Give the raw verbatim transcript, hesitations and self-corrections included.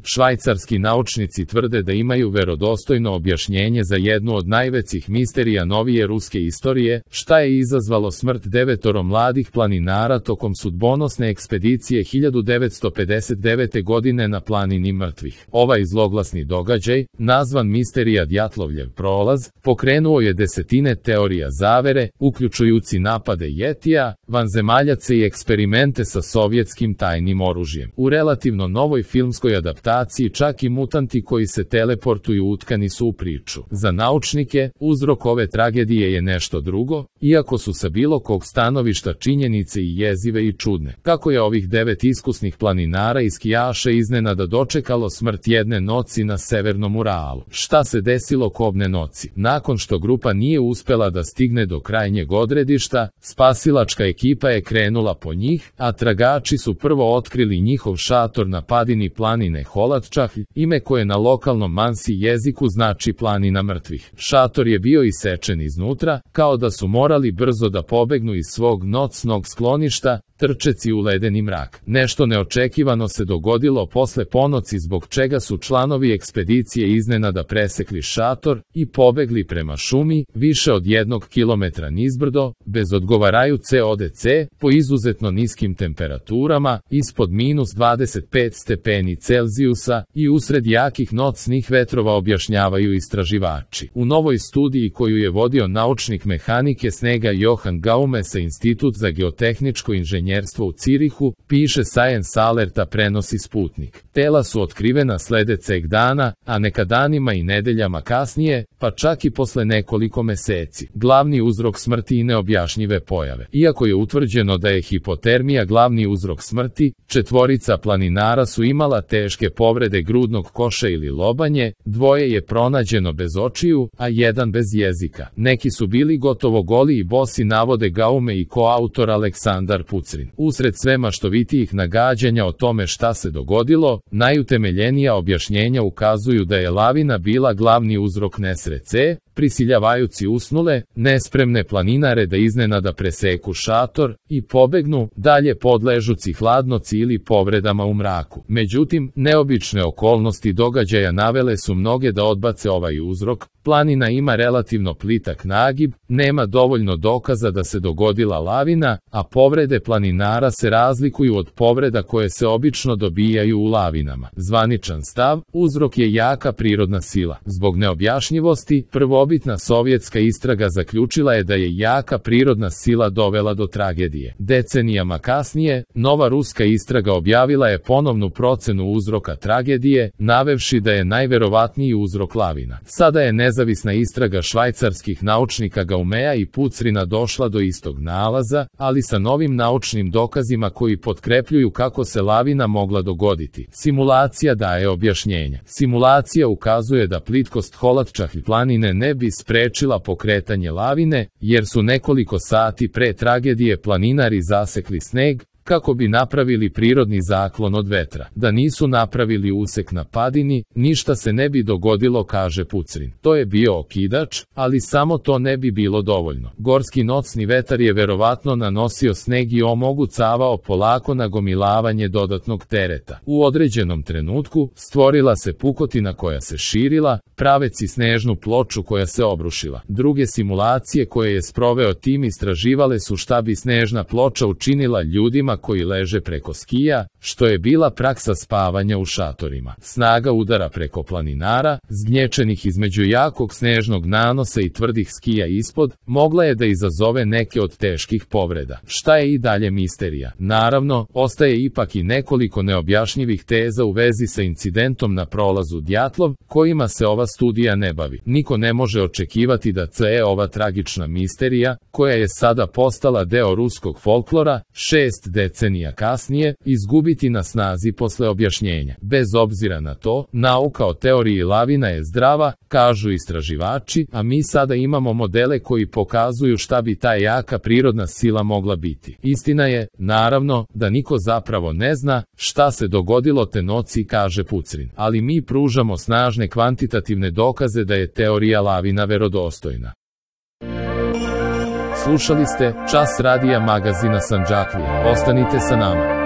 Švajcarski naučnici tvrde da imaju verodostojno objašnjenje za jednu od najvećih misterija novije ruske istorije, šta je izazvalo smrt devetoro mladih planinara tokom sudbonosne ekspedicije hiljadu devetsto pedeset devete. godine na planini mrtvih. Ovaj zloglasni događaj, nazvan misterija Djatlovljev prolaz, pokrenuo je desetine teorija zavere, uključujući napade Jetija, vanzemaljace i eksperimente sa sovjetskim tajnim oružjem. U relativno novoj filmskoj adaptaciji čak i mutanti koji se teleportuju utkani su u priču. Za naučnike, uzrok ove tragedije je nešto drugo, iako su sa bilo kog stanovišta činjenice i jezive i čudne. Kako je ovih devet iskusnih planinara i skijaša iznenada dočekalo smrt jedne noći na severnom Uralu? Šta se desilo kobne noći? Nakon što grupa nije uspela da stigne do krajnjeg odredišta, spasilačka ekipa je krenula po njih, a tragači su prvo otkrili njihov šator na padini planine Holadčahlj, ime koje na lokalnom mansi jeziku znači planina mrtvih. Šator je bio isečen iznutra, kao da su morali brzo da pobegnu iz svog nocnog skloništa, trčeći u ledeni mrak. Nešto neočekivano se dogodilo posle ponoći zbog čega su članovi ekspedicije iznenada presekli šator i pobegli prema šumi, više od jednog kilometra nizbrdo, bez odgovarajuće O D C, po izuzetno niskim temperaturama, ispod minus dvadeset pet stepeni Celzijusa i usred jakih nocnih vetrova, objašnjavaju istraživači. U novoj studiji koju je vodio naučnik mehanike snega Johan Gaume sa Institut za geotehničko inženjerstvo u Cirihu, piše Science Alerta, prenosi Sputnik. Tela su otkrivena sledećeg dana, a neka danima i nedeljama kasnije, pa čak i posle nekoliko meseci. Glavni uzrok smrti i neobjašnjive pojave. Iako je utvrđeno da je hipotermija glavni uzrok smrti, četvorica planinara su imala teške povrede grudnog koša ili lobanje, dvoje je pronađeno bez očiju, a jedan bez jezika. Neki su bili gotovo goli i bosi, navode Gaume i koautor Aleksandar Pucrin. Usred sve maštovitijih nagađanja o tome šta se dogodilo, najutemeljenija objašnjenja ukazuju da je lavina bila glavni uzrok nesreće, prisiljavajući usnule, nespremne planinare da iznenada preseku šator i pobegnu, dalje podležući hladnoći ili povredama u mraku. Međutim, neobične okolnosti događaja navele su mnoge da odbace ovaj uzrok. Planina ima relativno plitak nagib, nema dovoljno dokaza da se dogodila lavina, a povrede planinara se razlikuju od povreda koje se obično dobijaju u lavinama. Zvaničan stav, uzrok je jaka prirodna sila. Zbog neobjašnjivosti, prvobitna sovjetska istraga zaključila je da je jaka prirodna sila dovela do tragedije. Decenijama kasnije, nova ruska istraga objavila je ponovnu procenu uzroka tragedije, navevši da je najverovatniji uzrok lavina. Sada je nezavisna istraga švajcarskih naučnika Gaumea i Pucrina došla do istog nalaza, ali sa novim naučnim dokazima koji potkrepljuju kako se lavina mogla dogoditi. Simulacija daje objašnjenja. Simulacija ukazuje da plitkost Holadčahlj planine ne bi sprečila pokretanje lavine, jer su nekoliko sati pre tragedije planinari zasekli sneg, kako bi napravili prirodni zaklon od vetra. Da nisu napravili usek na padini, ništa se ne bi dogodilo, kaže Pucrin. To je bio okidač, ali samo to ne bi bilo dovoljno. Gorski nocni vetar je verovatno nanosio sneg i omogućavao polako nagomilavanje dodatnog tereta. U određenom trenutku stvorila se pukotina koja se širila, praveći snežnu ploču koja se obrušila. Druge simulacije koje je sproveo tim istraživale su šta bi snežna ploča učinila ljudima koji leže preko skija, što je bila praksa spavanja u šatorima. Snaga udara preko planinara, zgnječenih između jakog snežnog nanosa i tvrdih skija ispod, mogla je da izazove neke od teških povreda. Šta je i dalje misterija? Naravno, ostaje ipak i nekoliko neobjašnjivih teza u vezi sa incidentom na prolazu Djatlov, kojima se ova studija ne bavi. Niko ne može očekivati da ce ova tragična misterija, koja je sada postala deo ruskog folklora, šest decenija kasnije, izgubiti na snazi posle objašnjenja. Bez obzira na to, nauka o teoriji lavina je zdrava, kažu istraživači, a mi sada imamo modele koji pokazuju šta bi ta jaka prirodna sila mogla biti. Istina je, naravno, da niko zapravo ne zna šta se dogodilo te noći, kaže Pucrin, ali mi pružamo snažne kvantitativne dokaze da je teorija lavina verodostojna. Slušali ste Čas radija magazina Sandžaklija. Ostanite sa nama.